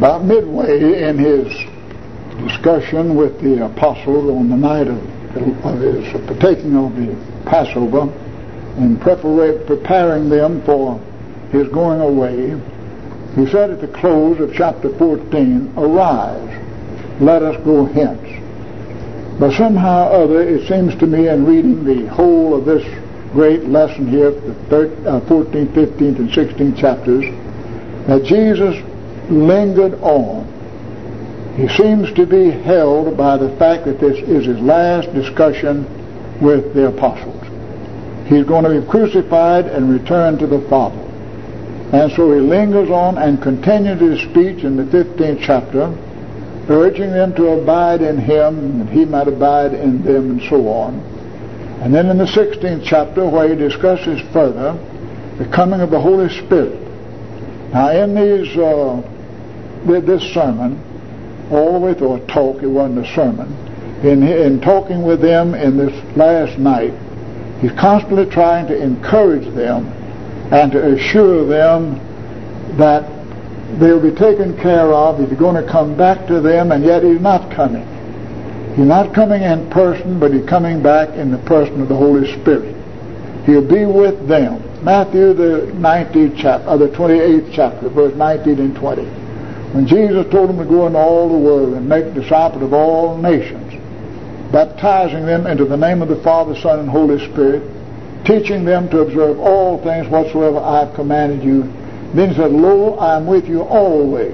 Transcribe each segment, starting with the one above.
About midway in his discussion with the apostles on the night of his partaking of the Passover and preparing them for his going away, he said at the close of chapter 14, "Arise, let us go hence." But somehow or other, it seems to me in reading the whole of this great lesson here, the 14th, 15th, and 16th chapters, that Jesus lingered on. He seems to be held by the fact that this is his last discussion with the apostles. He's going to be crucified and return to the Father. And so he lingers on and continues his speech in the 15th chapter, urging them to abide in him, and he might abide in them, and so on. And then in the 16th chapter, where he discusses further the coming of the Holy Spirit. Now in this sermon, all the way through a talk, it wasn't a sermon, in talking with them in this last night, he's constantly trying to encourage them and to assure them that they'll be taken care of. He's going to come back to them, and yet he's not coming. He's not coming in person, but he's coming back in the person of the Holy Spirit. He'll be with them. Matthew the 19th chapter, the 28th chapter, verse 19 and 20. When Jesus told them to go into all the world and make disciples of all nations, baptizing them into the name of the Father, Son, and Holy Spirit, teaching them to observe all things whatsoever I have commanded you. Then he said, "Lo, I am with you always,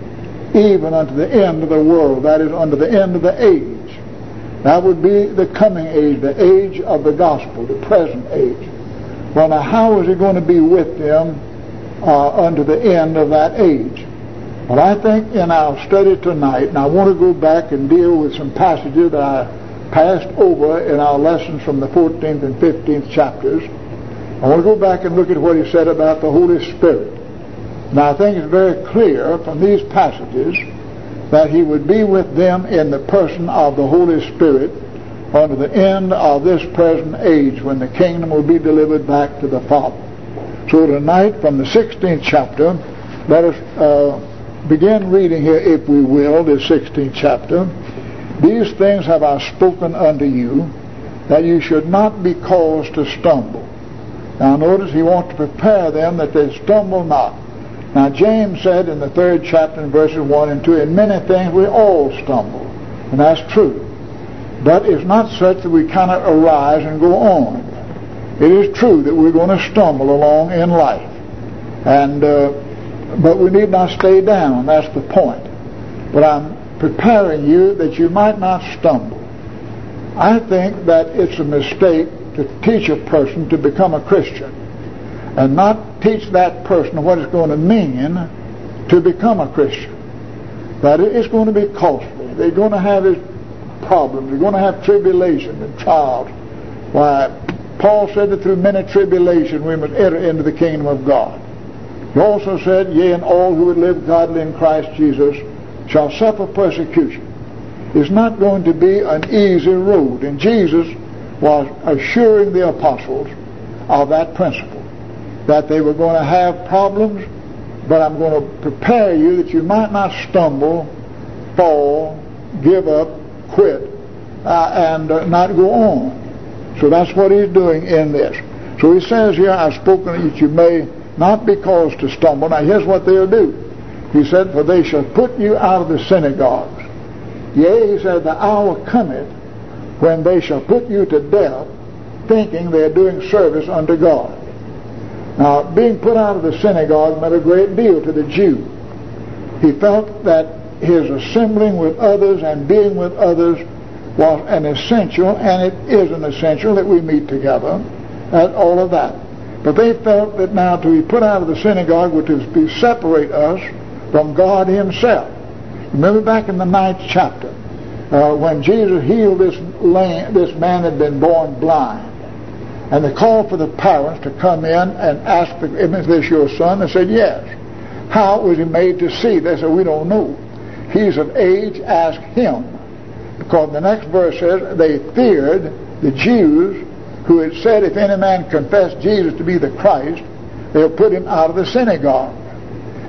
even unto the end of the world," that is, unto the end of the age. That would be the coming age, the age of the gospel, the present age. Well, now how is he going to be with them unto the end of that age? Well, I think in our study tonight, and I want to go back and deal with some passages that I passed over in our lessons from the 14th and 15th chapters. I want to go back and look at what he said about the Holy Spirit. Now, I think it's very clear from these passages that he would be with them in the person of the Holy Spirit unto the end of this present age, when the kingdom will be delivered back to the Father. So tonight, from the 16th chapter, let us begin reading here, if we will, the 16th chapter. "These things have I spoken unto you, that you should not be caused to stumble." Now notice he wants to prepare them that they stumble not. Now James said in the 3rd chapter in verses 1 and 2, "In many things we all stumble." And that's true. But it's not such that we cannot arise and go on. It is true that we're going to stumble along in life. And but we need not stay down. That's the point. But I'm preparing you that you might not stumble. I think that it's a mistake to teach a person to become a Christian and not teach that person what it's going to mean to become a Christian. That it's going to be costly. They're going to have his problems. They're going to have tribulation and trials. Why, Paul said that through many tribulation we must enter into the kingdom of God. He also said, "Yea, and all who would live godly in Christ Jesus shall suffer persecution." It's not going to be an easy road. And Jesus was assuring the apostles of that principle, that they were going to have problems, but I'm going to prepare you that you might not stumble, fall, give up, quit, and not go on. So that's what he's doing in this. So he says here, "I've spoken that you may not be caused to stumble." Now here's what they'll do. He said, "For they shall put you out of the synagogues. Yea," he said, "the hour cometh when they shall put you to death, thinking they are doing service unto God." Now, being put out of the synagogue meant a great deal to the Jew. He felt that his assembling with others and being with others was an essential, and it is an essential that we meet together, and all of that. But they felt that now to be put out of the synagogue would to separate us from God himself. Remember back in the 9th chapter, when Jesus healed this man that had been born blind, and they called for the parents to come in and ask, "Is this your son?" They said, "Yes." "How was he made to see?" They said, "We don't know. He's of age, ask him." Because the next verse says, they feared the Jews, who had said, "If any man confess Jesus to be the Christ, they'll put him out of the synagogue."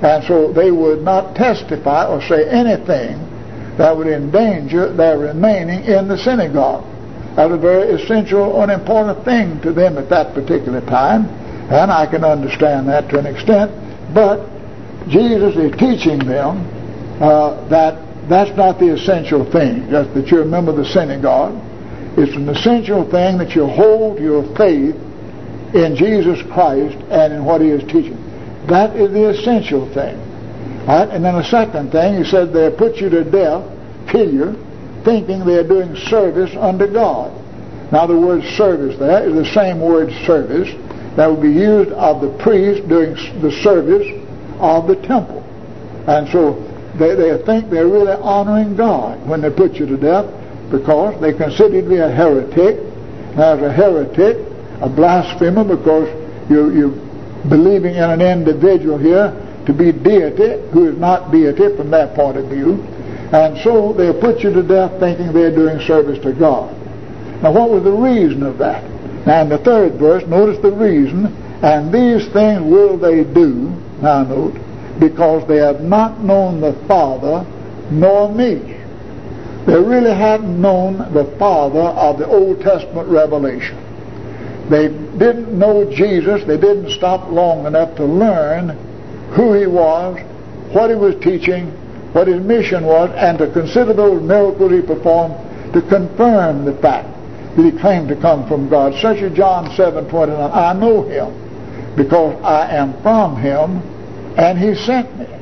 And so they would not testify or say anything that would endanger their remaining in the synagogue. That was a very essential and important thing to them at that particular time, and I can understand that to an extent. But Jesus is teaching them that that's not the essential thing, just that you remember the synagogue. It's an essential thing that you hold your faith in Jesus Christ and in what He is teaching. That is the essential thing. Right? And then the second thing, He said they'll put you to death, kill you, thinking they're doing service unto God. Now the word service there is the same word service that would be used of the priest doing the service of the temple. And so they think they're really honoring God when they put you to death, because they consider you to be a heretic. Now, as a heretic, a blasphemer, because you're believing in an individual here to be deity who is not deity from their point of view. And so they'll put you to death thinking they're doing service to God. Now, what was the reason of that? Now, in the third verse, notice the reason. And these things will they do, now note, because they have not known the Father nor me. They really hadn't known the Father of the Old Testament revelation. They didn't know Jesus. They didn't stop long enough to learn who He was, what He was teaching, what His mission was, and to consider those miracles He performed to confirm the fact that He claimed to come from God. Such as John 7:29, I know Him because I am from Him and He sent me.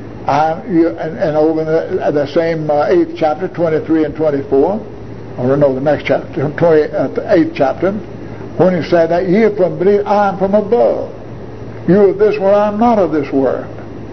And over in the same 8th chapter, 23 and 24, or no, the next chapter, 8th chapter, when He said that ye are from beneath, I am from above. You are of this world, I am not of this world.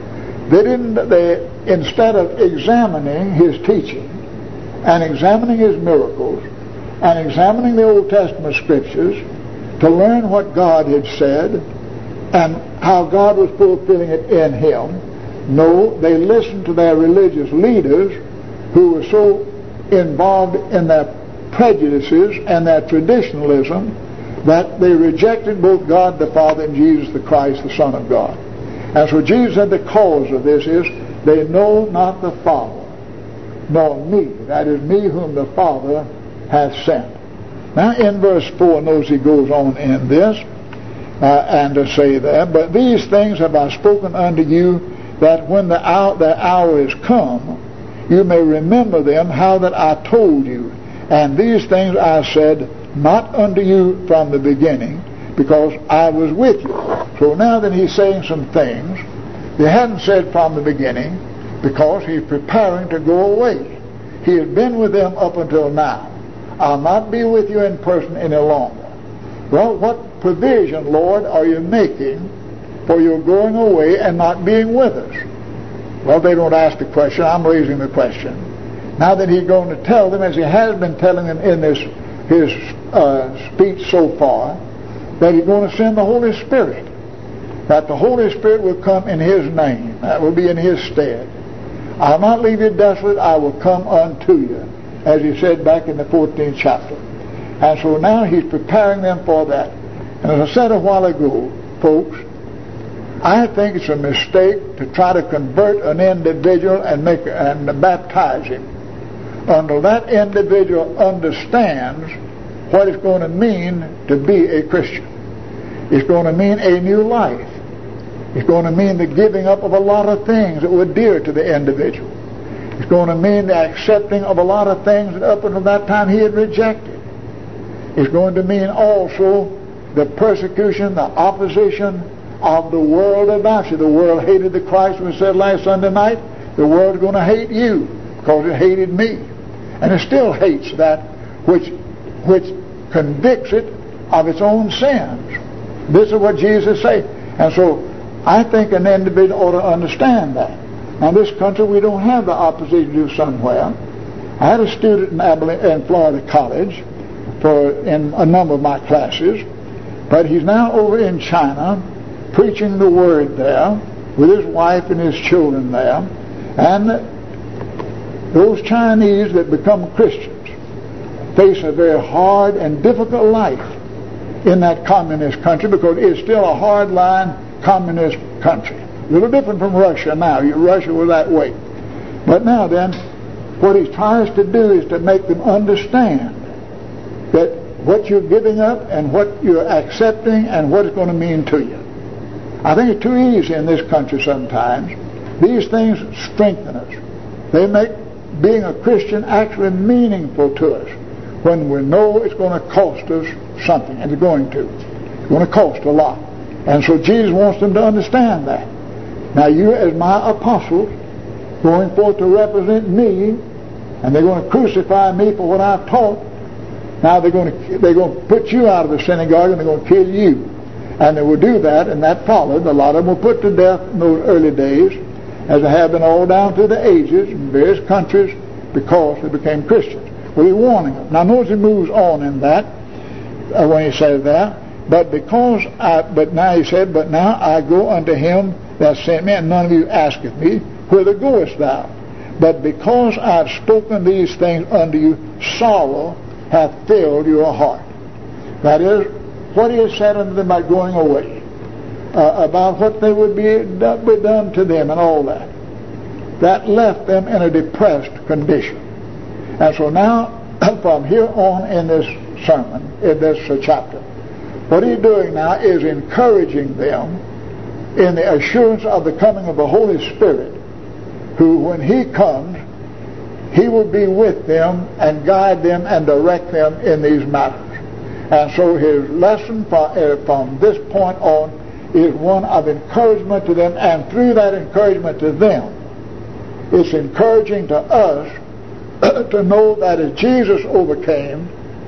They instead of examining His teaching and examining His miracles and examining the Old Testament scriptures to learn what God had said and how God was fulfilling it in Him, no, they listened to their religious leaders who were so involved in their prejudices and their traditionalism that they rejected both God the Father and Jesus the Christ, the Son of God. And so Jesus said the cause of this is they know not the Father, nor me, that is me whom the Father hath sent. Now in verse 4, notice he goes on in this, and to say there, but these things have I spoken unto you, that when the hour is come, you may remember them, how that I told you. And these things I said not unto you from the beginning, because I was with you. So now that he's saying some things they hadn't said from the beginning, because he's preparing to go away. He has been with them up until now. I'll not be with you in person any longer. Well, what provision, Lord, are you making for your going away and not being with us? Well, they don't ask the question. I'm raising the question. Now that he's going to tell them, as he has been telling them in his speech so far, that he's going to send the Holy Spirit. That the Holy Spirit will come in His name. That will be in His stead. I'll not leave you desolate. I will come unto you, as he said back in the 14th chapter. And so now he's preparing them for that. And as I said a while ago, folks, I think it's a mistake to try to convert an individual and baptize him until that individual understands what it's going to mean to be a Christian. It's going to mean a new life. It's going to mean the giving up of a lot of things that were dear to the individual. It's going to mean the accepting of a lot of things that up until that time he had rejected. It's going to mean also the persecution, the opposition of the world about you. The world hated the Christ, we said last Sunday night. The world's going to hate you because it hated me. And it still hates that which convicts it of its own sins. This is what Jesus said. And so I think an individual ought to understand that. Now, in this country, we don't have the opposition to do somewhere. I had a student in Florida College in a number of my classes, but he's now over in China preaching the Word there with his wife and his children there. And those Chinese that become Christians face a very hard and difficult life in that communist country, because it's still a hard-line communist country. A little different from Russia now. Russia was that way. But now then, what he tries to do is to make them understand that what you're giving up and what you're accepting and what it's going to mean to you. I think it's too easy in this country sometimes. These things strengthen us. They make being a Christian actually meaningful to us when we know it's going to cost us something, and it's going to. It's going to cost a lot. And so Jesus wants them to understand that. Now you, as my apostles, going forth to represent me, and they're going to crucify me for what I've taught. Now they're going to put you out of the synagogue and they're going to kill you. And they will do that, and that followed. A lot of them were put to death in those early days, as they have been all down through the ages in various countries, because they became Christians. Well, he's warning them. Now notice he moves on in that, when he says that. But now he said, but now I go unto him that sent me, and none of you asketh me, whither goest thou? But because I have spoken these things unto you, sorrow hath filled your heart. That is, what he has said unto them about going away, about what they would be done to them and all that. That left them in a depressed condition. And so now, from here on in this sermon, in this chapter, what he's doing now is encouraging them in the assurance of the coming of the Holy Spirit, who, when he comes, he will be with them and guide them and direct them in these matters. And so his lesson from this point on is one of encouragement to them, and through that encouragement to them, it's encouraging to us to know that as Jesus overcame,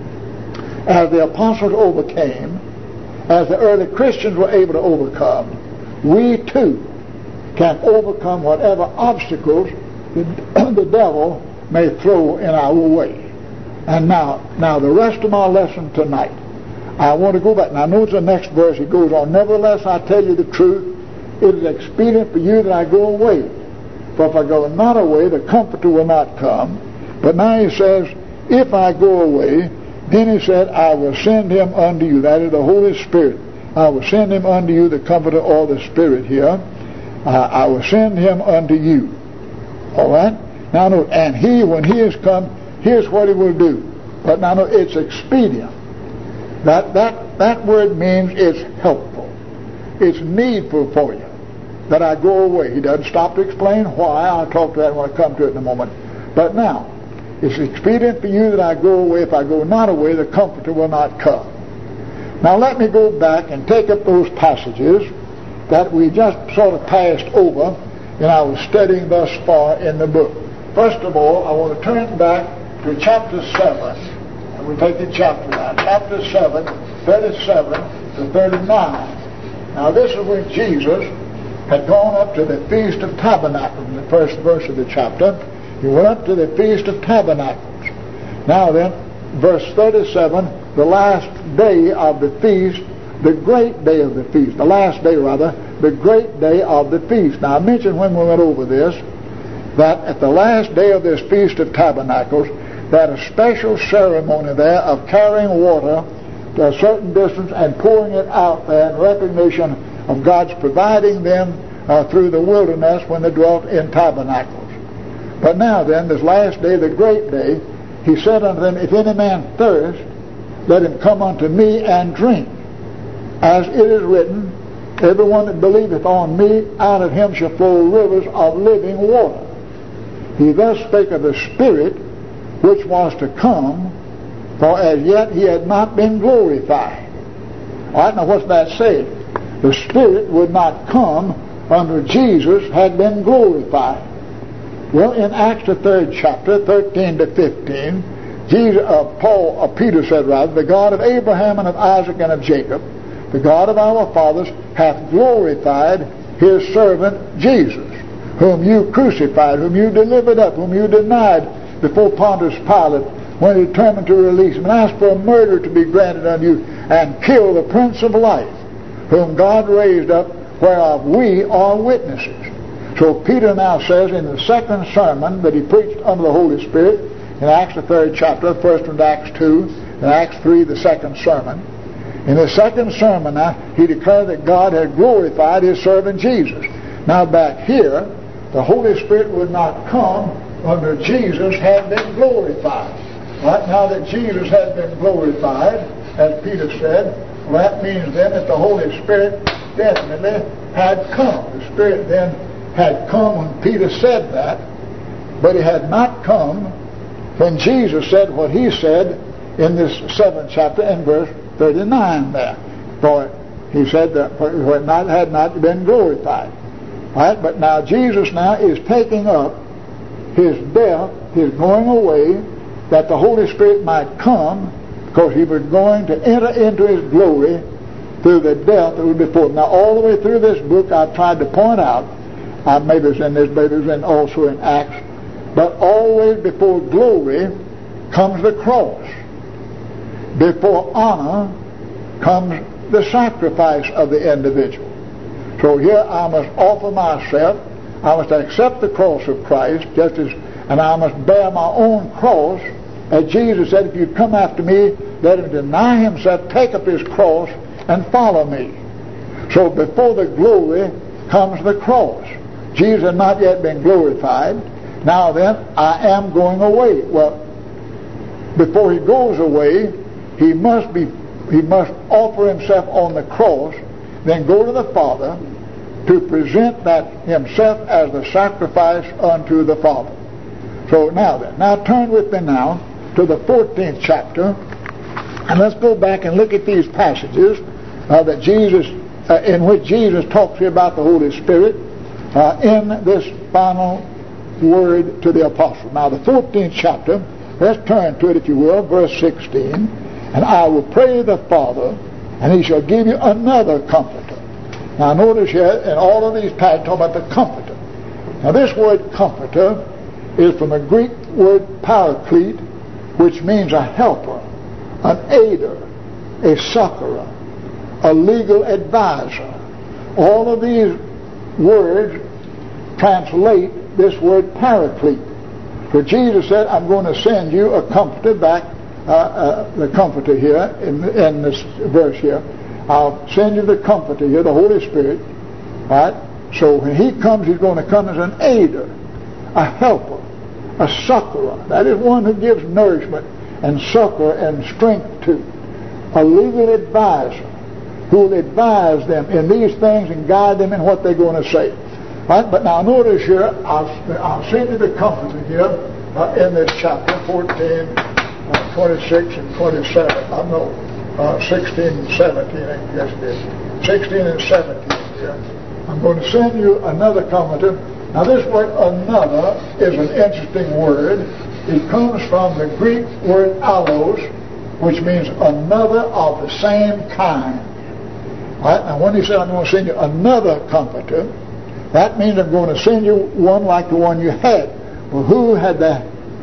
as the apostles overcame, as the early Christians were able to overcome, we too can overcome whatever obstacles the devil may throw in our way. And now the rest of my lesson tonight, I want to go back. Now notice the next verse. He goes on, nevertheless I tell you the truth, it is expedient for you that I go away. For if I go not away, the Comforter will not come. But now he says, if I go away, then he said, I will send him unto you. That is the Holy Spirit. I will send him unto you, the Comforter, or the Spirit here. I will send him unto you. All right? Now note, and he, when he has come, here's what he will do. But now note, it's expedient. That word means it's helpful. It's needful for you that I go away. He doesn't stop to explain why. I'll talk to that when I come to it in a moment. But now, it's expedient for you that I go away. If I go not away, the Comforter will not come. Now let me go back and take up those passages that we just sort of passed over in our studying thus far in the book. First of all, I want to turn back to chapter 7. And we'll take the chapter now. Chapter 7, 37 to 39. Now this is when Jesus had gone up to the Feast of Tabernacles. In the first verse of the chapter, he went up to the Feast of Tabernacles. Now then, verse 37, the last day of the feast, the great day of the feast, the last day rather, the great day of the feast. Now I mentioned when we went over this, that at the last day of this Feast of Tabernacles, that a special ceremony there of carrying water to a certain distance and pouring it out there in recognition of God's providing them through the wilderness when they dwelt in tabernacles. But now then, this last day, the great day, he said unto them, if any man thirst, let him come unto me and drink. As it is written, everyone that believeth on me, out of him shall flow rivers of living water. He thus spake of the Spirit which was to come, for as yet he had not been glorified. All right, now what's that saying? The Spirit would not come until Jesus had been glorified. Well, in Acts the 3rd chapter, 13 to 15, Peter said rather, the God of Abraham and of Isaac and of Jacob, the God of our fathers, hath glorified his servant Jesus, whom you crucified, whom you delivered up, whom you denied before Pontius Pilate, when he determined to release him, and asked for a murder to be granted unto you, and kill the Prince of Life, whom God raised up, whereof we are witnesses. So Peter now says in the second sermon that he preached under the Holy Spirit, in Acts the 3rd chapter, first one Acts 2, and Acts 3 the second sermon. In the second sermon now, he declared that God had glorified his servant Jesus. Now back here, the Holy Spirit would not come until Jesus had been glorified. Right now that Jesus had been glorified, as Peter said, well, that means then that the Holy Spirit definitely had come. The Spirit then had come when Peter said that, but he had not come when Jesus said what he said in this 7th chapter in verse 39 there. For he said that it had not been glorified. Right? But now Jesus now is taking up his death, his going away, that the Holy Spirit might come, because he was going to enter into his glory through the death that was before. Now all the way through this book I've tried to point out, maybe it's in this, maybe it's also in Acts, but always before glory comes the cross. Before honor comes the sacrifice of the individual. So here I must offer myself, I must accept the cross of Christ, and I must bear my own cross. As Jesus said, if you come after me, let him deny himself, take up his cross, and follow me. So before the glory comes the cross. Jesus had not yet been glorified. Now then, I am going away. Well, before he goes away, he must offer himself on the cross, then go to the Father to present that himself as the sacrifice unto the Father. So now turn with me now to the 14th chapter, and let's go back and look at these passages that Jesus, in which Jesus talks here about the Holy Spirit in this final word to the apostle. Now the 14th chapter, let's turn to it if you will, verse 16. And I will pray the Father, and he shall give you another comforter. Now notice here, in all of these passages, talk about the comforter. Now this word comforter is from the Greek word paraclete, which means a helper, an aider, a succorer, a legal advisor. All of these words translate this word paraclete. For Jesus said, I'm going to send you a comforter back, the comforter here, in this verse here. I'll send you the comforter here, the Holy Spirit. Right? So when he comes, he's going to come as an aider, a helper, a succorer. That is one who gives nourishment and succor and strength to. A legal advisor who will advise them in these things and guide them in what they're going to say. Right? But now notice here, I'll send you the comforter here in this chapter 14, 26 and 27. I know 16 and 17, I guess it is. 16 and 17 here. I'm going to send you another comforter. Now this word another is an interesting word. It comes from the Greek word allos, which means another of the same kind. Right? Now when he said I'm going to send you another comforter, that means I'm going to send you one like the one you had. Well, whom had they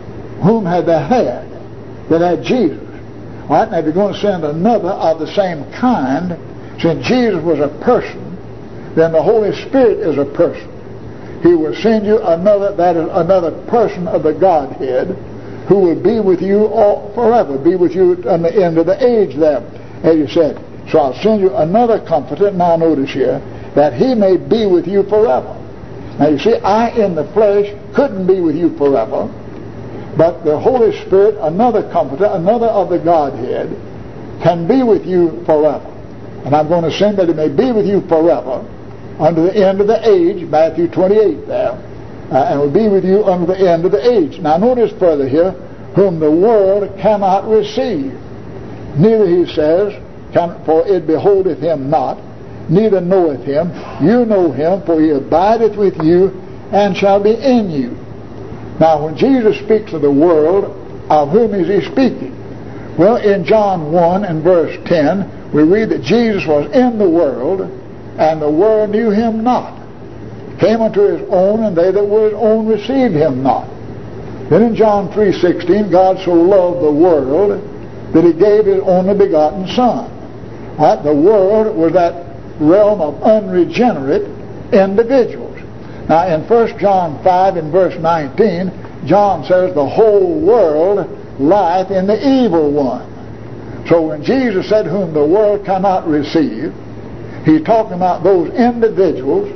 had? That had Jesus. All right, now if you're going to send another of the same kind, since Jesus was a person, then the Holy Spirit is a person. He will send you another, that is another person of the Godhead, who will be with you all forever, be with you on the end of the age there, as you said. So I'll send you another comforter, now notice here, that he may be with you forever. Now you see, I in the flesh couldn't be with you forever, but the Holy Spirit, another comforter, another of the Godhead, can be with you forever. And I'm going to send that he may be with you forever unto the end of the age, Matthew 28 there, and will be with you unto the end of the age. Now notice further here, whom the world cannot receive. Neither, he says, for it beholdeth him not, neither knoweth him. You know him, for he abideth with you and shall be in you. Now when Jesus speaks of the world, of whom is he speaking? Well, in John 1 and verse 10, we read that Jesus was in the world, and the world knew him not. Came unto his own, and they that were his own received him not. Then in John 3:16, God so loved the world that he gave his only begotten Son. Right? The world was that realm of unregenerate individuals. Now in 1 John 5 and verse 19, John says the whole world lieth in the evil one. So when Jesus said whom the world cannot receive, he's talking about those individuals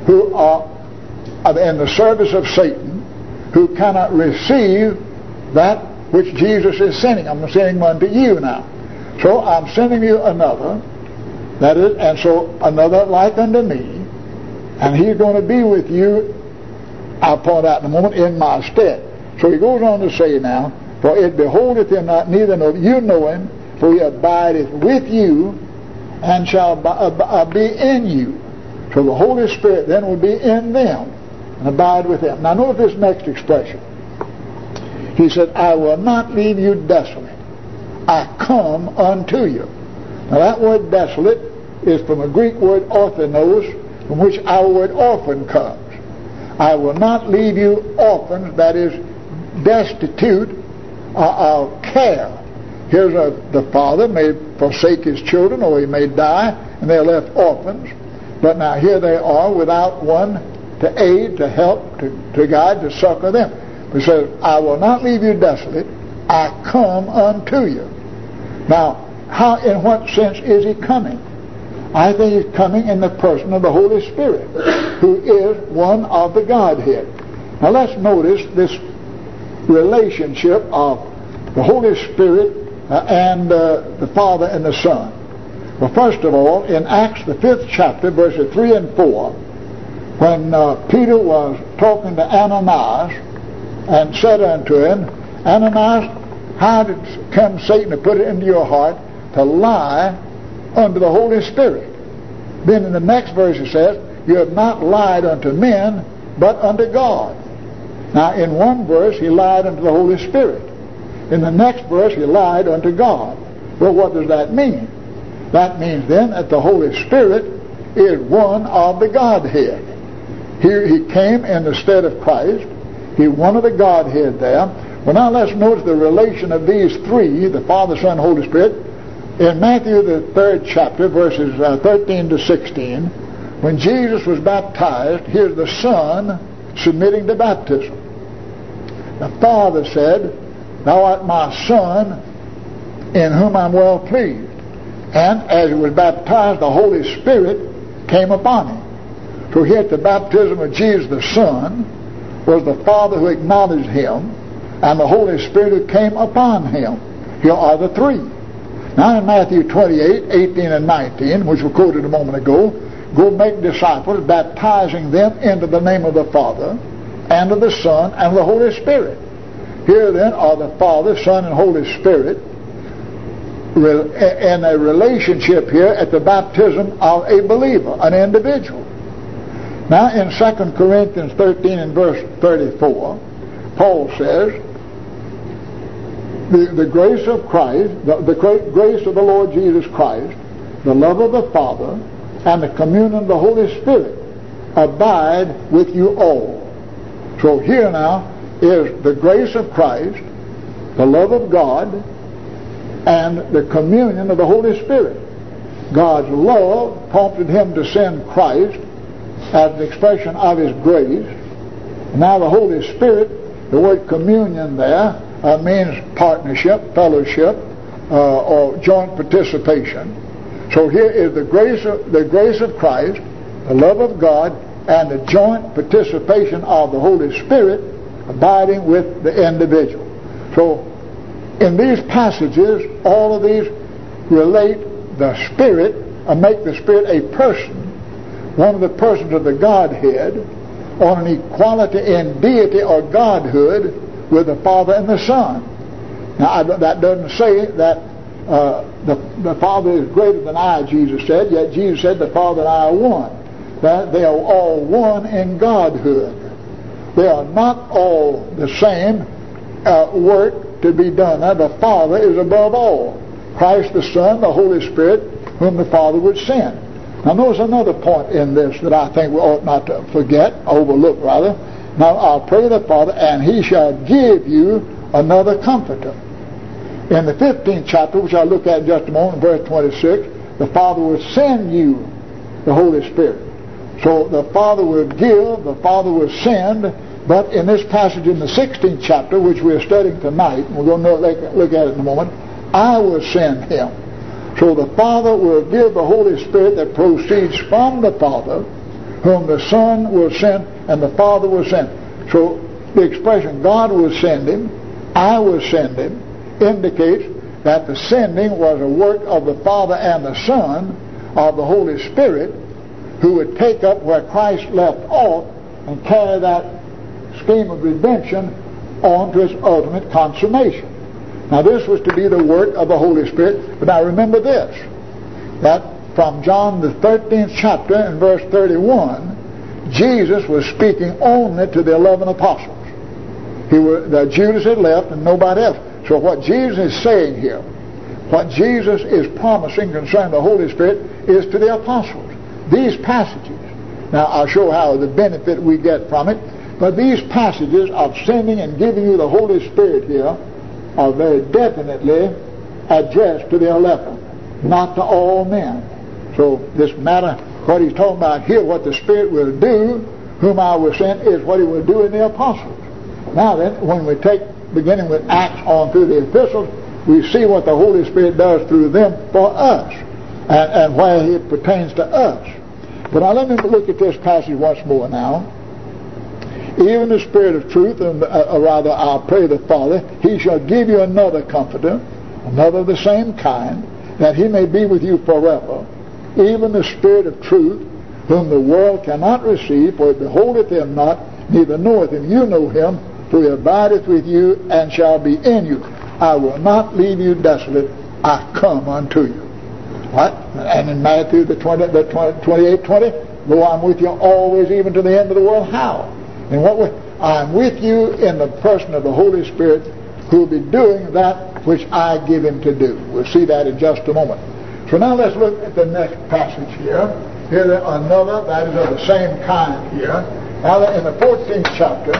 who are in the service of Satan, who cannot receive that which Jesus is sending. I'm sending one to you now. So I'm sending you another, that is, and so another like unto me, and he's going to be with you, I'll point out in a moment, in my stead. So he goes on to say now, for it beholdeth him not, neither know you know him, for he abideth with you, and shall be in you. So the Holy Spirit then will be in them, and abide with them. Now note this next expression. He said, I will not leave you desolate. I come unto you. Now that word desolate is from a Greek word orphanos, from which our word orphan comes. I will not leave you orphans, that is, destitute of care. Here's the father may forsake his children, or he may die, and they're left orphans. But now here they are without one to aid, to help, to guide, to succor them. He says, I will not leave you desolate. I come unto you. Now, in what sense is he coming? I think he's coming in the person of the Holy Spirit, who is one of the Godhead. Now let's notice this relationship of the Holy Spirit and the Father and the Son. Well, first of all, in Acts the 5th chapter, verses 3 and 4, when Peter was talking to Ananias and said unto him, Ananias, how did come Satan to put it into your heart to lie unto the Holy Spirit? Then in the next verse it says, you have not lied unto men, but unto God. Now in one verse he lied unto the Holy Spirit. In the next verse he lied unto God. Well, what does that mean? That means then that the Holy Spirit is one of the Godhead. Here he came in the stead of Christ. He's one of the Godhead there. Well, now let's notice the relation of these three, the Father, Son, Holy Spirit. In Matthew the 3rd chapter, verses 13 to 16, when Jesus was baptized, here's the Son submitting to baptism. The Father said, Thou art my Son, in whom I'm well pleased. And as he was baptized, the Holy Spirit came upon him. So here at the baptism of Jesus the Son was the Father who acknowledged him, and the Holy Spirit who came upon him. Here are the three. Now in Matthew 28, 18 and 19, which we quoted a moment ago, go make disciples, baptizing them into the name of the Father, and of the Son, and of the Holy Spirit. Here then are the Father, Son, and Holy Spirit in a relationship here at the baptism of a believer, an individual. Now in 2 Corinthians 13 and verse 34, Paul says, the grace of Christ, the grace of the Lord Jesus Christ, the love of the Father, and the communion of the Holy Spirit abide with you all. So here now is the grace of Christ, the love of God, and the communion of the Holy Spirit. God's love prompted him to send Christ as an expression of his grace. Now the Holy Spirit, the word communion there, means partnership, fellowship, or joint participation. So here is the grace of Christ, the love of God, and the joint participation of the Holy Spirit abiding with the individual. So in these passages, all of these relate the Spirit, and make the Spirit a person, one of the persons of the Godhead, on an equality in deity or godhood with the Father and the Son. Now that doesn't say that the Father is greater than I, Jesus said, yet Jesus said the Father and I are one. That they are all one in godhood. They are not all the same work to be done. Now the Father is above all. Christ the Son, the Holy Spirit, whom the Father would send. Now notice another point in this that I think we ought not to forget, overlook rather. Now I'll pray the Father, and he shall give you another comforter. In the 15th chapter, which I'll look at in just a moment, verse 26, the Father will send you the Holy Spirit. So the Father will give, the Father will send, but in this passage in the 16th chapter, which we're studying tonight, and we're going to look at it in a moment, I will send him. So the Father will give the Holy Spirit that proceeds from the Father, whom the Son will send and the Father will send. So the expression God will send him, I will send him, indicates that the sending was a work of the Father and the Son, of the Holy Spirit, who would take up where Christ left off and carry that scheme of redemption on to its ultimate consummation. Now this was to be the work of the Holy Spirit. But now remember this, that from John the 13th chapter and verse 31, Jesus was speaking only to the 11 apostles. Judas had left and nobody else. So what Jesus is saying here, what Jesus is promising concerning the Holy Spirit is to the apostles. These passages, now I'll show how the benefit we get from it, but these passages of sending and giving you the Holy Spirit here are very definitely addressed to the 11, not to all men. So this matter, what he's talking about here, what the Spirit will do, whom I will send, is what he will do in the apostles. Now then, when we take, beginning with Acts on through the epistles, we see what the Holy Spirit does through them for us, and where it pertains to us. But now let me look at this passage once more now. Even the Spirit of truth, and rather I'll pray the Father, he shall give you another comforter, another of the same kind, that he may be with you forever. Even the Spirit of truth, whom the world cannot receive, for it beholdeth him not, neither knoweth him. You know him, for he abideth with you and shall be in you. I will not leave you desolate. I come unto you. What? And in Matthew the 28:20, lo, I'm with you always, even to the end of the world. How? And I'm with you in the person of the Holy Spirit, who will be doing that which I give him to do. We'll see that in just a moment. So now let's look at the next passage here. Here's another that is of the same kind here. Now in the 14th chapter,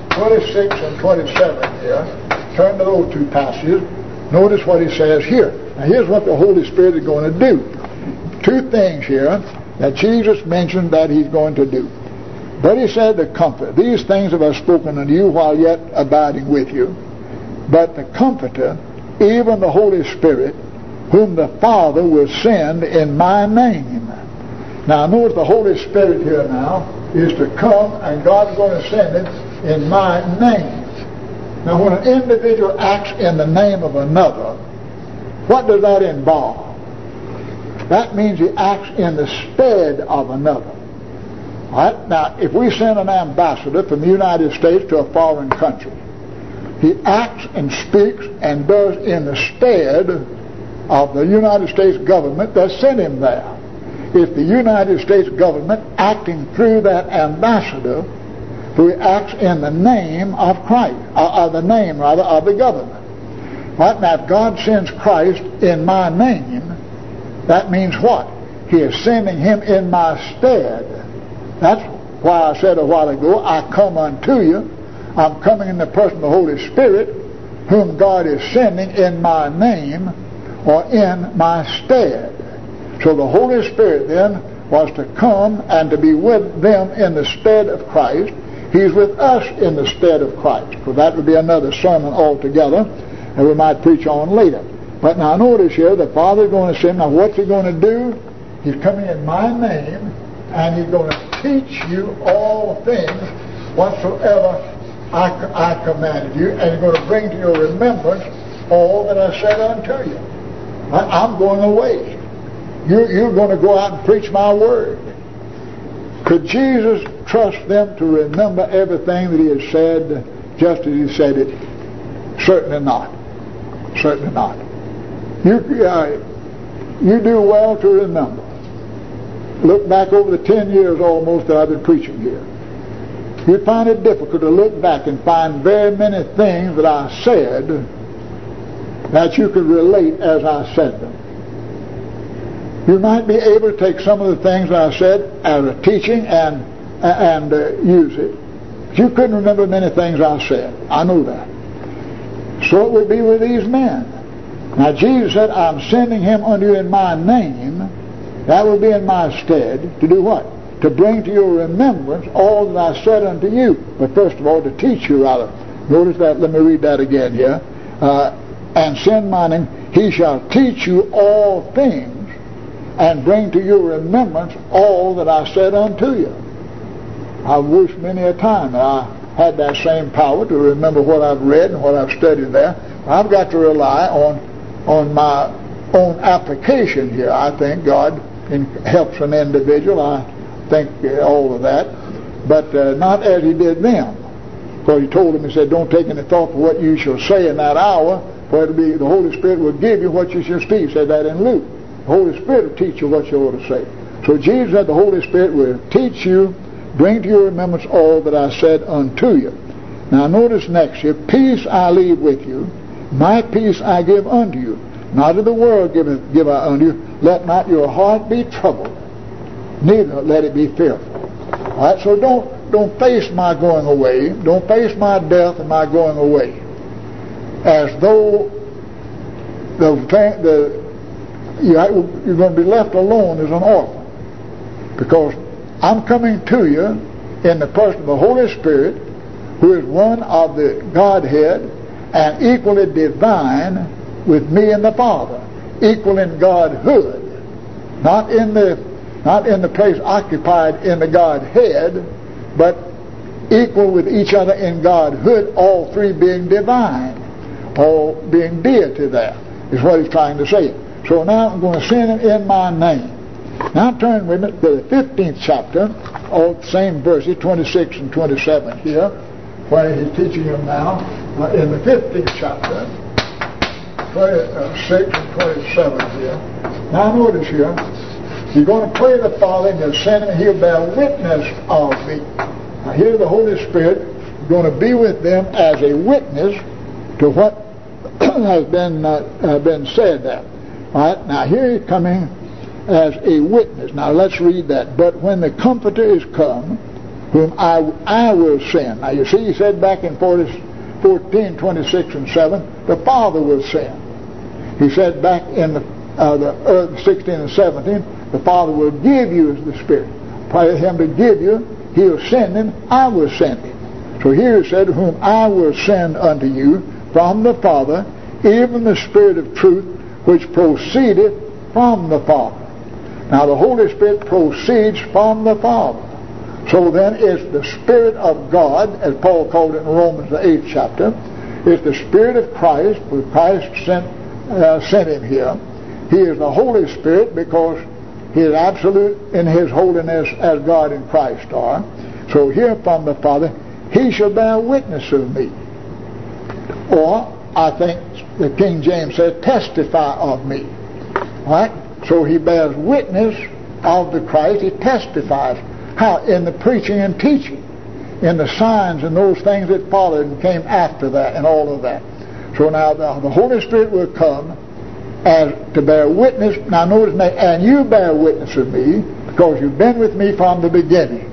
26 and 27 here, turn to those two passages. Notice what he says here. Now here's what the Holy Spirit is going to do. Two things here that Jesus mentioned that he's going to do. But he said, the Comforter. These things have I spoken unto you while yet abiding with you. But the Comforter, even the Holy Spirit, whom the Father will send in my name. Now notice the Holy Spirit here now is to come, and God's going to send it in my name. Now when an individual acts in the name of another, what does that involve? That means he acts in the stead of another. All right? Now, if we send an ambassador from the United States to a foreign country, he acts and speaks and does in the stead of the United States government that sent him there. If the United States government, acting through that ambassador, who acts in the name of Christ, the name rather of the government. Right? Now, if God sends Christ in my name, that means what? He is sending him in my stead. That's why I said a while ago, I come unto you. I'm coming in the person of the Holy Spirit, whom God is sending in my name or in my stead. So the Holy Spirit then was to come and to be with them in the stead of Christ. He's with us in the stead of Christ. So that would be another sermon altogether, and we might preach on later. But now notice here, the Father is going to send. Now what's he going to do? He's coming in my name, and he's going to teach you all things whatsoever I commanded you, and he's going to bring to your remembrance all that I said unto you. I'm going away. You're going to go out and preach my word. Could Jesus trust them to remember everything that he had said just as he said it? Certainly not. Certainly not. You do well to remember. Look back over the 10 years almost that I've been preaching here. You'd find it difficult to look back and find very many things that I said that you could relate as I said them. You might be able to take some of the things that I said as a teaching and use it. But you couldn't remember many things I said. I know that. So it would be with these men. Now Jesus said, I'm sending him unto you in my name. That will be in my stead. To do what? To bring to your remembrance all that I said unto you. But first of all, to teach you rather. Notice that. Let me read that again here. And send my name. He shall teach you all things, and bring to your remembrance all that I said unto you. I've wished many a time that I had that same power to remember what I've read and what I've studied there. I've got to rely on my own application here. I think God helps an individual. I think all of that. But not as he did them. Because he told them, he said, don't take any thought for what you shall say in that hour, for it'll be, the Holy Spirit will give you what you shall speak. He said that in Luke. The Holy Spirit will teach you what you ought to say. So Jesus said the Holy Spirit will teach you, bring to your remembrance all that I said unto you. Now notice next here, peace I leave with you, my peace I give unto you. Not of the world give I unto you. Let not your heart be troubled, neither let it be fearful. All right, so don't face my going away. Don't face my death and my going away as though you're going to be left alone as an orphan. Because I'm coming to you in the person of the Holy Spirit, who is one of the Godhead and equally divine with me and the Father, equal in Godhood, not in the place occupied in the Godhead, but equal with each other in Godhood, all three being divine, all being deity. There is what he's trying to say. So now I'm going to send him in my name. Now turn with me to the 15th chapter, all the same verses, 26 and 27 here, where he's teaching them now in the 15th chapter, 26 and 27 here. Now notice here, you're going to pray the Father and you'll send him, he'll bear witness of me. Now here the Holy Spirit is going to be with them as a witness to what has been said there. All right, now here he's coming as a witness. Now let's read that. But when the Comforter is come, whom I will send. Now you see, he said back in 14, 26 and 7, the Father will send. He said back in the 16 and 17, the Father will give you the Spirit. Pray him to give you, he'll send him, I will send him. So here he said, whom I will send unto you from the Father, even the Spirit of truth, which proceedeth from the Father. Now the Holy Spirit proceeds from the Father. So then it's the Spirit of God, as Paul called it in Romans the 8th chapter. It's the Spirit of Christ, for Christ sent him here. He is the Holy Spirit because he is absolute in his holiness as God and Christ are. So here from the Father, he shall bear witness of me. Or, I think the King James says, testify of me. All right? So he bears witness of the Christ. He testifies. How? In the preaching and teaching. In the signs and those things that followed and came after that and all of that. So now the Holy Spirit will come as to bear witness. Now notice, and you bear witness of me because you've been with me from the beginning.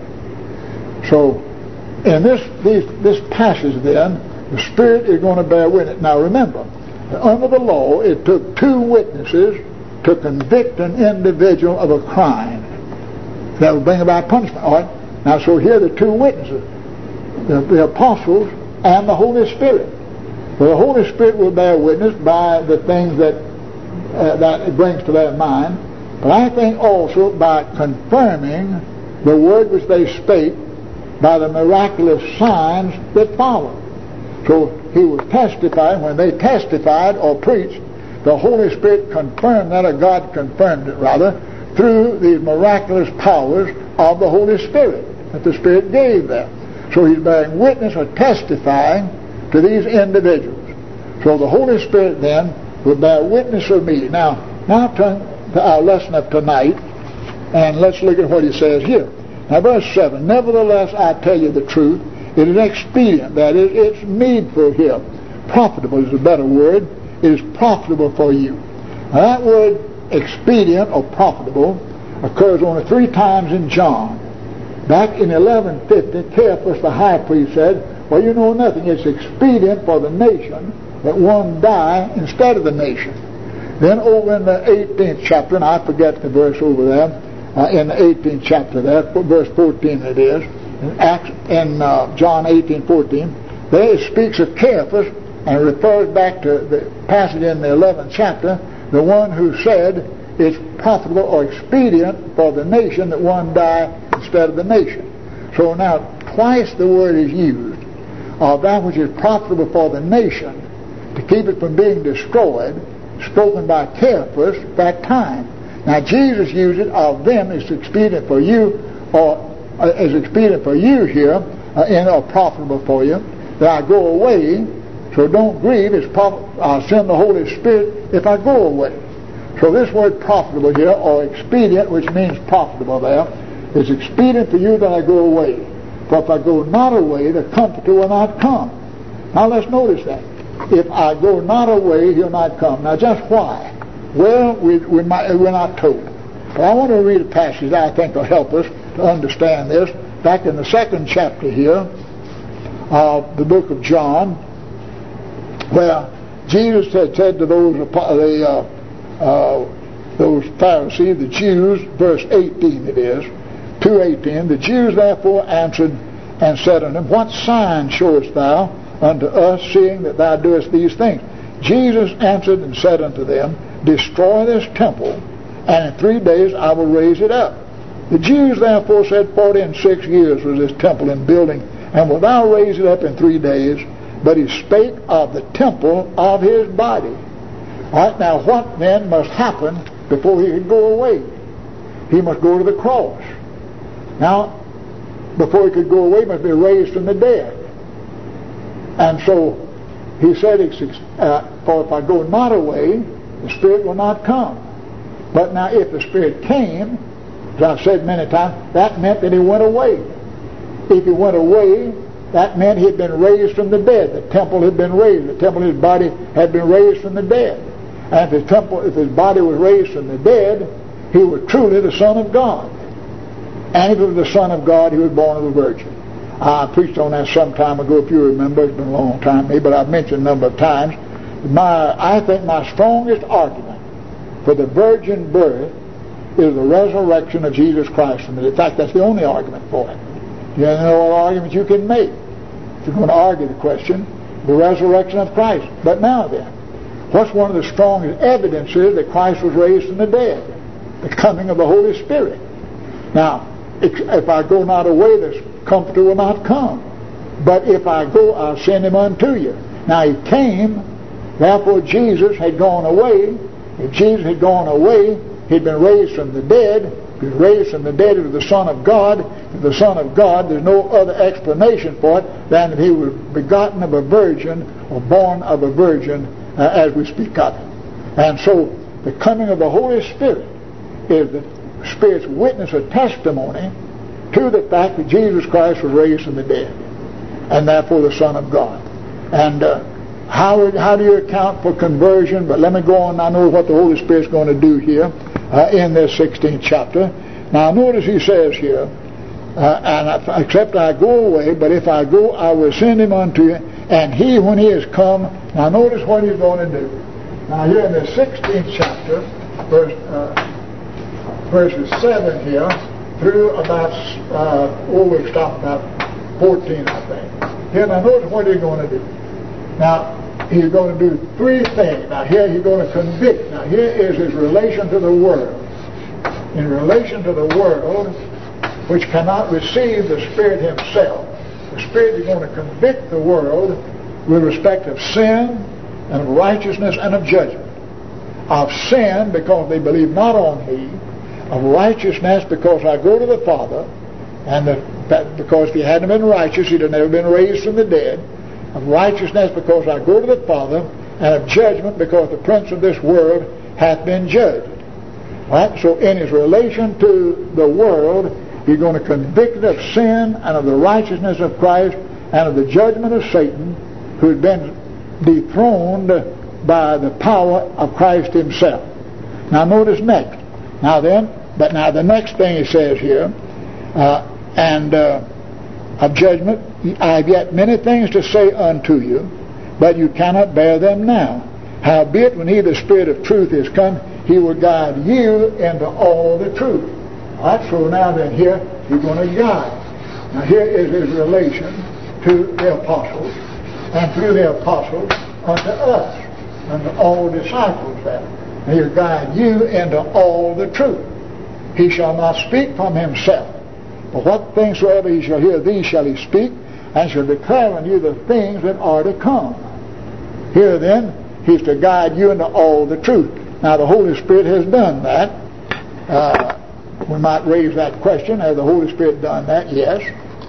So in this passage then, the Spirit is going to bear witness. Now remember, under the law, it took two witnesses to convict an individual of a crime that would bring about punishment. All right? Now, so here are the two witnesses, the apostles and the Holy Spirit. Well, the Holy Spirit will bear witness by the things that it brings to their mind, but I think also by confirming the word which they spake by the miraculous signs that followed. So he was testifying. When they testified or preached, the Holy Spirit confirmed that, or God confirmed it rather, through these miraculous powers of the Holy Spirit that the Spirit gave them. So he's bearing witness or testifying to these individuals. So the Holy Spirit then will bear witness of me. Now turn to our lesson of tonight, and let's look at what he says here. Now verse 7, nevertheless I tell you the truth, it is expedient, that is, it's needful here. Profitable is a better word. It is profitable for you. Now that word expedient or profitable occurs only 3 times in John. Back in 1150, Caiaphas the high priest said, well, you know nothing. It's expedient for the nation that one die instead of the nation. Then over in the 18th chapter, and I forget the verse over there, in the 18th chapter there, verse 14 it is, in John 18:14, there it speaks of Caiaphas and refers back to the passage in the 11th chapter, the one who said it's profitable or expedient for the nation that one die instead of the nation. So now, twice the word is used of that which is profitable for the nation to keep it from being destroyed, spoken by Caiaphas that time. Now Jesus used it of them as expedient for you, or as expedient for you here, or profitable for you, that I go away. So don't grieve. I'll send the Holy Spirit if I go away. So this word profitable here, or expedient, which means profitable there, is expedient for you that I go away. For if I go not away, the Comforter will not come. Now let's notice that. If I go not away, he'll not come. Now just why? Well, we're not told. But I want to read a passage that I think will help us to understand this. Back in the 2nd chapter here of the book of John, where Jesus had said to those Pharisees, the Jews, verse 18 it is, 2:18, the Jews therefore answered and said unto him, what sign showest thou unto us, seeing that thou doest these things? Jesus answered and said unto them, destroy this temple, and in 3 days I will raise it up. The Jews therefore said, 46 years was this temple in building, and wilt thou raise it up in 3 days? But he spake of the temple of his body. All right, now what then must happen before he could go away? He must go to the cross. Now, before he could go away, he must be raised from the dead. And so he said, for if I go not away, the Spirit will not come. But now if the Spirit came, as I've said many times, that meant that he went away. If he went away, that meant he had been raised from the dead. The temple had been raised. The temple of his body had been raised from the dead. And if his body was raised from the dead, he was truly the Son of God. And if he was the Son of God, he was born of a virgin. I preached on that some time ago, if you remember. It's been a long time to me, but I've mentioned a number of times. I think my strongest argument for the virgin birth is the resurrection of Jesus Christ from the dead. In fact, that's the only argument for it. You know what argument you can make if you're going to argue the question, the resurrection of Christ. But now then, what's one of the strongest evidences that Christ was raised from the dead? The coming of the Holy Spirit. Now, if I go not away, the Comforter will not come. But if I go, I'll send him unto you. Now he came, therefore Jesus had gone away. If Jesus had gone away, he'd been raised from the dead. He was raised from the dead as the Son of God. The Son of God, there's no other explanation for it than that he was begotten of a virgin or born of a virgin as we speak of it. And so the coming of the Holy Spirit is the Spirit's witness or testimony to the fact that Jesus Christ was raised from the dead and therefore the Son of God. And how do you account for conversion? But let me go on. I know what the Holy Spirit's going to do here in this 16th chapter. Now notice he says here, except I go away, but if I go, I will send him unto you, and he, when he is come, now notice what he's going to do. Now here in the 16th chapter, verses 7 here, through about, we've stopped about 14, I think. Here, now notice what he's going to do. Now, he's going to do 3 things. Now here he's going to convict. Now here is his relation to the world. In relation to the world, which cannot receive the Spirit himself, the Spirit is going to convict the world with respect of sin and of righteousness and of judgment. Of sin, because they believe not on me. Of righteousness, because I go to the Father, and because if he hadn't been righteous, he'd have never been raised from the dead. Of righteousness, because I go to the Father, and of judgment, because the prince of this world hath been judged. Right? So in his relation to the world, he's going to convict it of sin and of the righteousness of Christ and of the judgment of Satan, who had been dethroned by the power of Christ himself. Now notice next. Now the next thing he says here, of judgment, I have yet many things to say unto you, but you cannot bear them now. Howbeit, when he, the Spirit of truth, is come, he will guide you into all the truth. All right, so now then here, he's going to guide. Now here is his relation to the apostles, and through the apostles unto us, unto all disciples there. And he'll guide you into all the truth. He shall not speak from himself, But what things soever he shall hear, these shall he speak, and shall declare unto you the things that are to come. Here then, he's to guide you into all the truth. Now the Holy Spirit has done that. We might raise that question, has the Holy Spirit done that? Yes.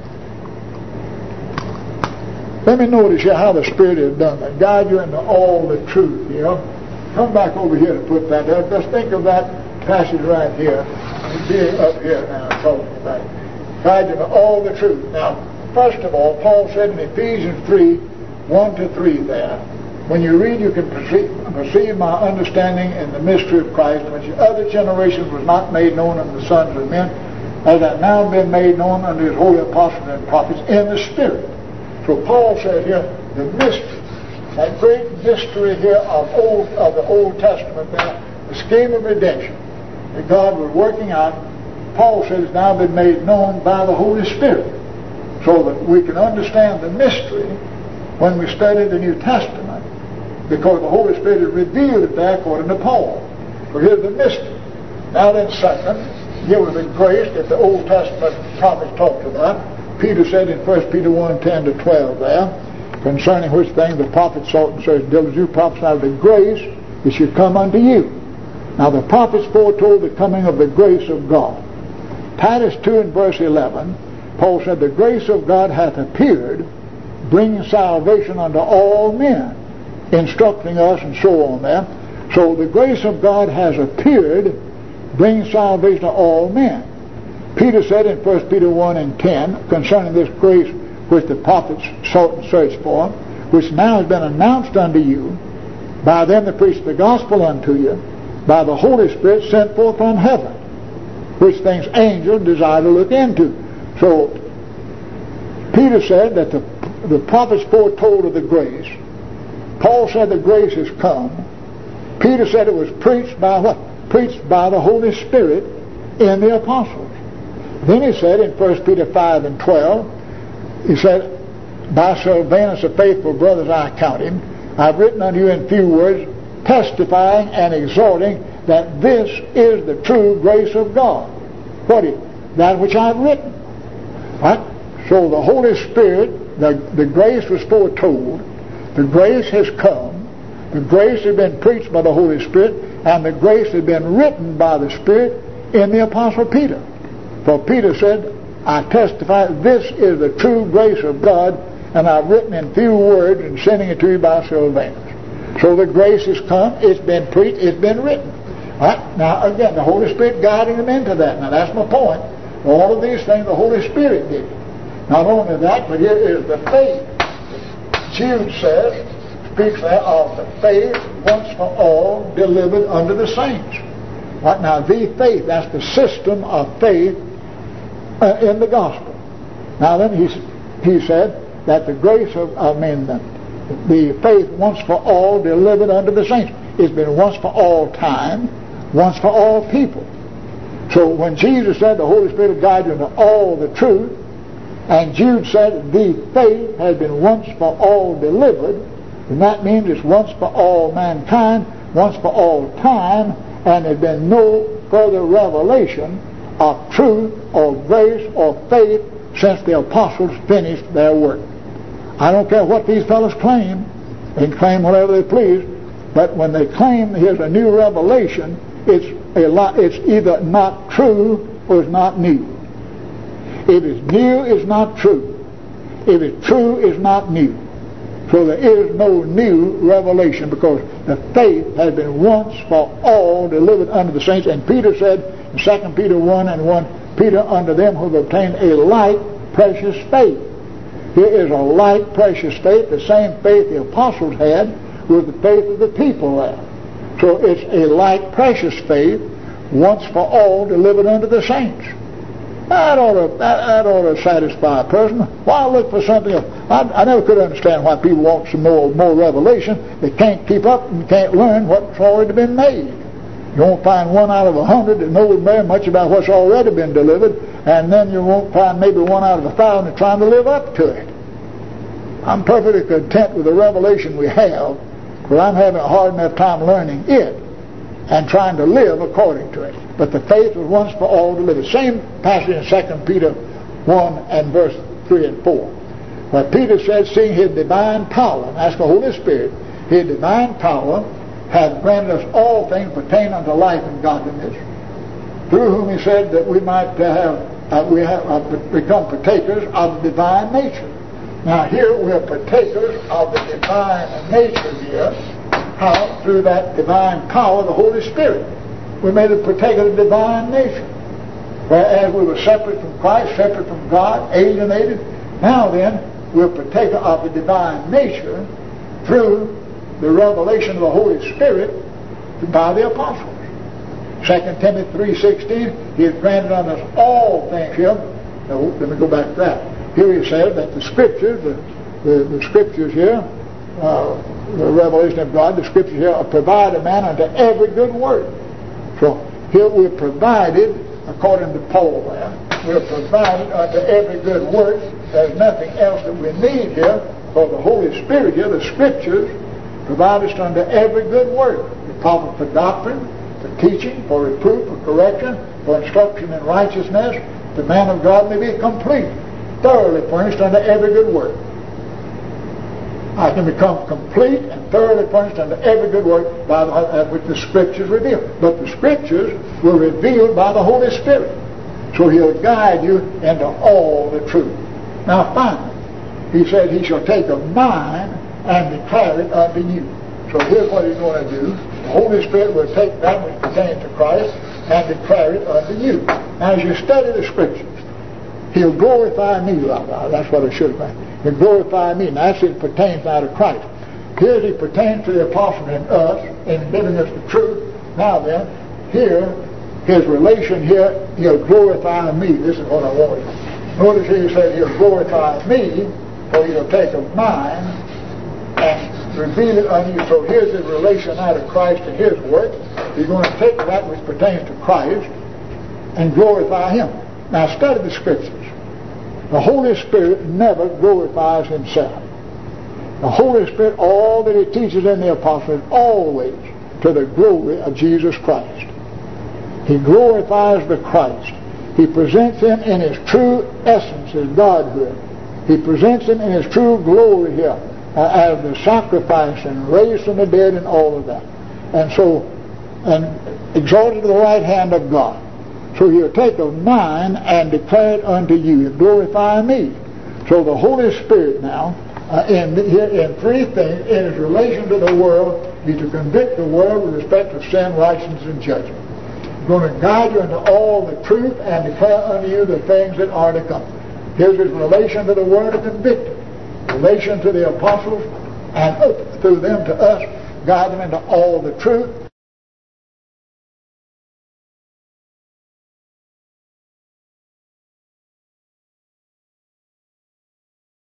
Let me notice here how the Spirit has done that. Guide you into all the truth, you know. Come back over here to put that there. Just think of that passage right here. Being up here now talking about it. Guide you into all the truth. Now, first of all, Paul said in Ephesians 3, 1-3 there, when you read, you can perceive my understanding in the mystery of Christ, which the other generation was not made known unto the sons of men, as that now been made known unto his holy apostles and prophets in the Spirit. So Paul said here, the mystery, that great mystery here of the Old Testament, the scheme of redemption that God was working out, Paul says has now been made known by the Holy Spirit, so that we can understand the mystery when we study the New Testament, because the Holy Spirit has revealed it there according to Paul. So here's the mystery. Now then, second, here was the grace that the Old Testament prophets talked about. Peter said in 1 Peter 1:10-12 there, concerning which things the prophets sought and searched diligently, prophesied the grace that should come unto you. Now the prophets foretold the coming of the grace of God. Titus 2:11, Paul said, the grace of God hath appeared, bringing salvation unto all men, instructing us and so on there. So the grace of God has appeared, bringing salvation to all men. Peter said in 1 Peter 1:10, concerning this grace which the prophets sought and searched for, which now has been announced unto you by them that preach the gospel unto you, by the Holy Spirit sent forth from heaven, which things angels desire to look into. So Peter said that the prophets foretold of the grace. Paul said the grace has come. Peter said it was preached by what? Preached by the Holy Spirit in the apostles. Then he said in 1 Peter 5:12, he said, by Silvanus, a faithful brother I count him, I've written unto you in few words, testifying and exhorting that this is the true grace of God. What is that which I've written? Right? So the Holy Spirit, the grace was foretold, the grace has come, the grace has been preached by the Holy Spirit, and the grace has been written by the Spirit in the Apostle Peter. For Peter said, I testify this is the true grace of God, and I've written in few words and sending it to you by Silvanus. So the grace has come, it's been preached, it's been written. Right? Now again, the Holy Spirit guiding them into that. Now that's my point. All of these things the Holy Spirit did. Not only that, but here is the faith. Jude says, speaks there of the faith once for all delivered unto the saints. Right? Now the faith, that's the system of faith in the gospel. Now then he said that the grace of, the faith once for all delivered unto the saints. It's been once for all time, once for all people. So when Jesus said the Holy Spirit will guide you into all the truth, and Jude said the faith has been once for all delivered, and that means it's once for all mankind, once for all time, and there's been no further revelation of truth or grace or faith since the apostles finished their work. I don't care what these fellows claim. They can claim whatever they please, but when they claim here's a new revelation, it's either not true or it's not new. If it's new, it's not true. If it's true, it's not new. So there is no new revelation, because the faith has been once for all delivered unto the saints. And Peter said in 2 Peter 1:1, Peter unto them who have obtained a like precious faith. Here is a like precious faith. The same faith the apostles had was the faith of the people there. So it's a like precious faith once for all delivered unto the saints. That ought to satisfy a person. Why look for something else? I never could understand why people want some more revelation. They can't keep up and can't learn what's already been made. You won't find 1 out of 100 that knows very much about what's already been delivered, and then you won't find maybe 1 out of 1,000 trying to live up to it. I'm perfectly content with the revelation we have, but I'm having a hard enough time learning it and trying to live according to it. But the faith was once for all delivered. Same passage in 2 Peter 1 and verse 3 and 4. Where Peter said, seeing his divine power, and that's the Holy Spirit, his divine power hath granted us all things pertaining unto life and godliness, through whom he said that we might become partakers of the divine nature. Now here we are partakers of the divine nature here. How? Through that divine power of the Holy Spirit. We made a partaker of the divine nature. Whereas we were separate from Christ, separate from God, alienated, now then we're partaker of the divine nature through the revelation of the Holy Spirit by the apostles. 2 Timothy 3:16, he has granted unto us all things here. Now, let me go back to that. Here he says that the Scriptures, the Scriptures here, the revelation of God, the Scriptures here are provided man unto every good work. So here we're provided, according to Paul there, we're provided unto every good work. There's nothing else that we need here, for the Holy Spirit here, the Scriptures, provide us unto every good work. The proper for doctrine, for teaching, for reproof, for correction, for instruction in righteousness, the man of God may be complete, thoroughly furnished unto every good work. I can become complete and thoroughly furnished unto every good work by which the Scriptures reveal. But the Scriptures were revealed by the Holy Spirit. So He'll guide you into all the truth. Now finally, He said He shall take of mine and declare it unto you. So here's what He's going to do. The Holy Spirit will take that which pertains to Christ and declare it unto you. Now as you study the Scriptures, He'll glorify me. That's what I should have said. He'll glorify me. Now that's it pertains now to Christ. Here He pertains to the apostles and us in giving us the truth. Now then, here, His relation here, He'll glorify me. This is what I want. Notice here He said He'll glorify me, for He'll take of mine and reveal it unto you. So here's His relation now to Christ and His work. He's going to take that which pertains to Christ and glorify Him. Now study the Scriptures. The Holy Spirit never glorifies Himself. The Holy Spirit, all that He teaches in the apostles, is always to the glory of Jesus Christ. He glorifies the Christ. He presents Him in His true essence, His Godhood. He presents Him in His true glory here, as the sacrifice and raised from the dead and all of that. And so, and exalted to the right hand of God. So He'll take of mine and declare it unto you. He'll glorify me. So the Holy Spirit now, in three things, in His relation to the world, He's to convict the world with respect to sin, righteousness, and judgment. He's going to guide you into all the truth and declare unto you the things that are to come. Here's His relation to the world to convict it. Relation to the apostles, and through them to us, guide them into all the truth.